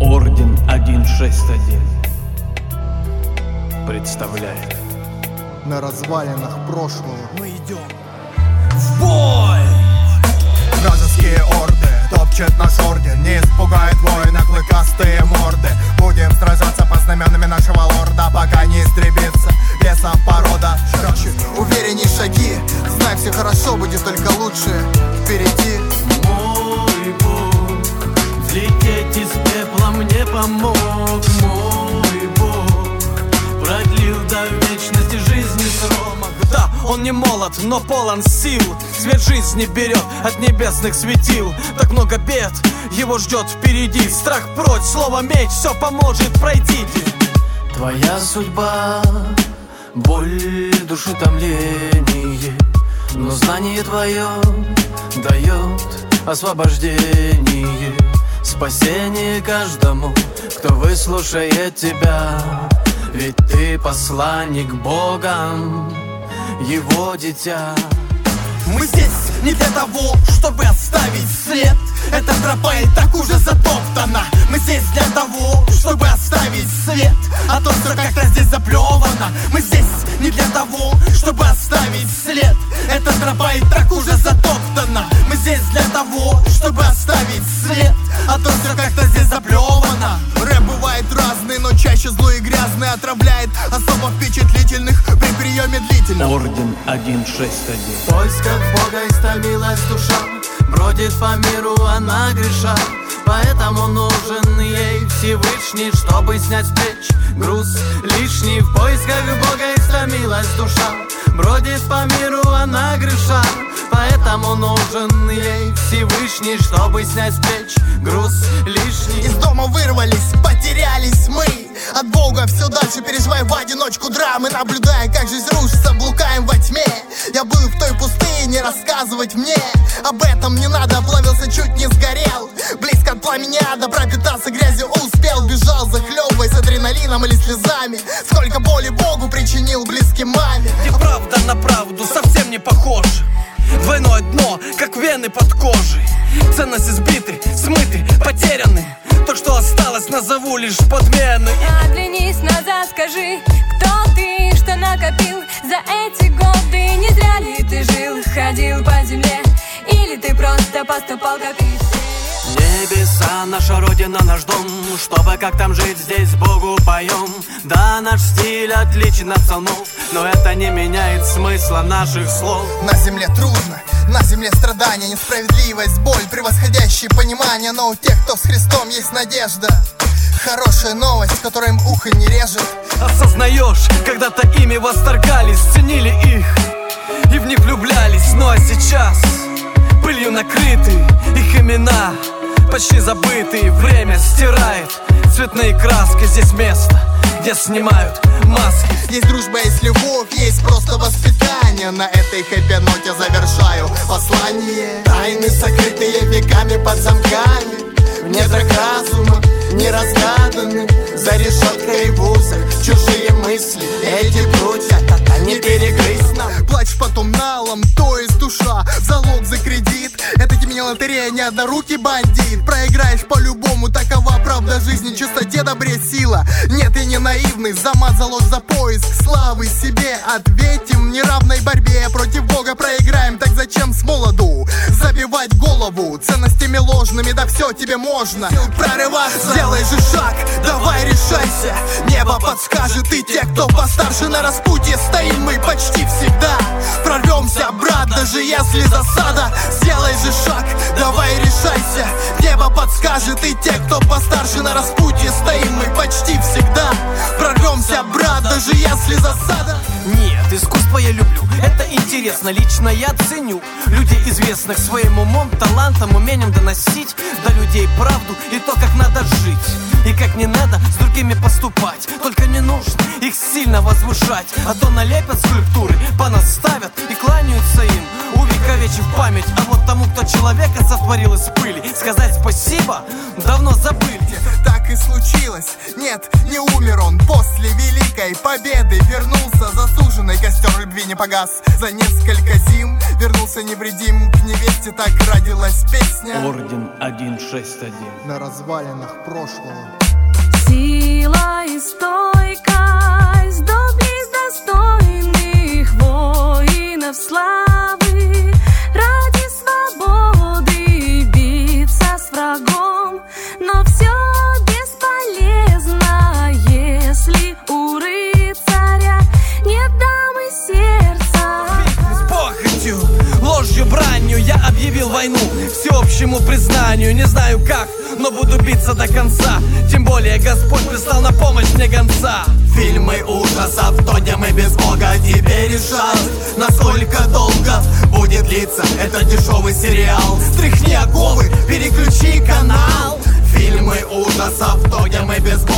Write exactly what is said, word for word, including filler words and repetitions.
Орден сто шестьдесят один представляет. На развалинах прошлого мы идем в бой! Вражеские орды топчет наш орден, не испугает воина клыкастые морды. Будем сражаться под знаменами нашего лорда, пока не истребится лесом порода. Короче, уверенней шаги, знай, все хорошо, будет только лучше впереди. Мой Бог, взлететь из пепла мне помог. Мой Бог, продлил до вечности жизни срок. Да, он не молод, но полон сил. Свет жизни берет от небесных светил. Так много бед его ждет впереди. Страх прочь, слово меч, все поможет пройти. Твоя судьба, боль, души томление, но знание твое дает освобождение, спасение каждому, кто выслушает тебя. Ведь ты посланник Богом, его дитя. Мы здесь не для того, чтобы оставить след. Эта тропа и так уже затоптана. Мы здесь для того, чтобы оставить след, а то все как-то здесь заплевано. Мы здесь не для того, чтобы оставить след. Эта тропа и так уже затоптана. Мы здесь для того, чтобы оставить след, а то все как-то здесь заплевано. Рэп бывает разный, но чаще злой и грязный. Отравляет особо впечатлительных при приеме длительном. Орден сто шестьдесят один. В поисках Бога истомилась душа, бродит по миру она греша. Поэтому нужен ей Всевышний, чтобы снять с плеч груз лишний. В поисках Бога истомилась душа, бродит по миру она греша. Поэтому нужен ей Всевышний, чтобы снять с плеч груз лишний. Из дома вырвались, потерялись мы. От Бога все дальше переживаем в одиночку драмы, наблюдая, как жизнь рушится, блукаем во тьме. Я был в той пустыне, рассказывать мне об этом не надо. Оплавился, чуть не сгорел, близко от пламени ада, пропитаться грязью успел. Бежал, захлебываясь адреналином или слезами. Сколько боли Богу причинил близким маме. Где правда на правду совсем не похожа. Двойное дно, как вены под кожей. Ценности сбиты, смыты, потеряны. То, что осталось, назову лишь подменой. Оглянись назад, скажи, кто ты, что накопил за эти годы? Не зря ли ты жил, ходил по земле, или ты просто поступал как и все? Небеса, наша родина, наш дом. Чтобы как там жить, здесь Богу поем. Да, наш стиль отличен от псалмов, но это не меняет смысла наших слов. На земле трудно, на земле страдания, несправедливость, боль, превосходящие понимания. Но у тех, кто с Христом, есть надежда. Хорошая новость, которая им ухо не режет. Осознаешь, когда-то ими восторгались, ценили их и в них влюблялись. Ну а сейчас пылью накрыты их имена, почти забытые. Время стирает цветные краски. Здесь место, где снимают маски. Есть дружба, есть любовь, есть просто воспитание. На этой хэппи-ноте завершаю послание. Тайны, сокрытые веками под замками, в недрах разума не разгаданы. За решеткой в узах чужие мысли, эти крутят, а не перегрызть нам. Плачь потом налом, то есть душа, залог за кредит. Это тебе не лотерея, не однорукий бандит. Проиграешь по-любому, такова правда жизни. Чистоте, добре, сила, нет, я не наивный. За мат, за ложь, за поиск славы себе ответим. В неравной борьбе против Бога проиграем. Так зачем с молоду забивать голову ценностями ложными? Да все тебе можно прорываться. Делай же шаг, давай решайся. Небо подскажет, и те, кто постарше, на распутье стоим мы почти всегда. Прорвемся, брат, даже если засада. Сделай же шаг, давай решайся. Небо подскажет, и те, кто постарше, на распутье стоим мы почти всегда. Прорвемся, брат, даже если засада. Нет, искусство я люблю, это интересно, лично я ценю людей известных своим умом, талантом, умением доносить до людей правду и то, как надо жить и как не надо с другими поступать. Только не нужно их сильно возвышать, а то налепят скульптуры, понаставят и кланяются им, увековечат увековечив память. А вот тому, кто человека сотворил из пыли, сказать спасибо давно забыли. Так и случилось, нет, не умер он. После великой победы вернулся засуженный, костер любви не погас. За несколько зим вернулся невредим к невесте, так родилась песня. Орден сто шестьдесят один. На развалинах прошлого. Сила и стойкость, доблесть достойных воинов славы, ради свободы биться с врагом, но все бесполезно, если у рыцаря нет дамы сердца. С похотью, ложью, бранью я объявил войну всеобщему признанию. Не знаю как, но буду биться до конца. Тем более Господь прислал на помощь мне гонца. Фильмы ужасов, то где мы без Бога. Теперь решат, насколько долго будет длиться этот дешевый сериал. Стряхни оковы, переключи канал. Фильмы ужасов, то где мы без Бога.